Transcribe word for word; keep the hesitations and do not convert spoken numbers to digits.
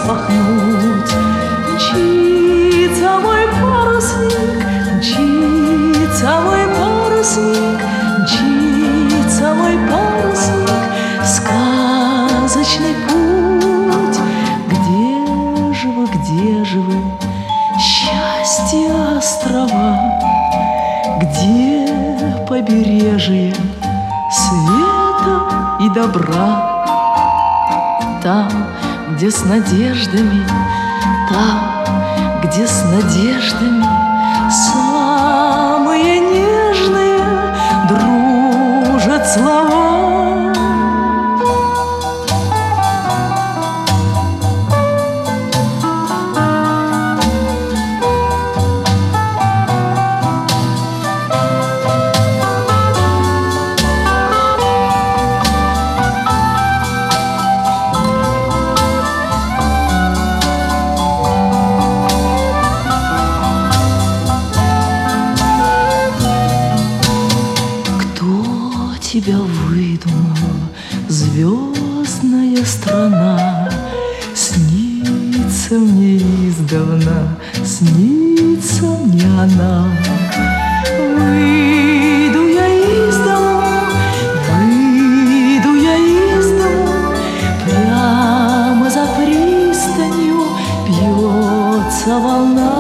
распахнуть. Мчится мой парусник, мчится мой парусник, мчится мой парусник в сказочный путь. Где же вы, где же вы, счастье острова? Где побережье света и добра? Там, где с надеждами, там, где с надеждами самые нежные дружат слова. Тебя выдумала звездная страна, снится мне издавна, снится мне она. Выйду я из дому, выйду я из дому, прямо за пристанью бьется волна.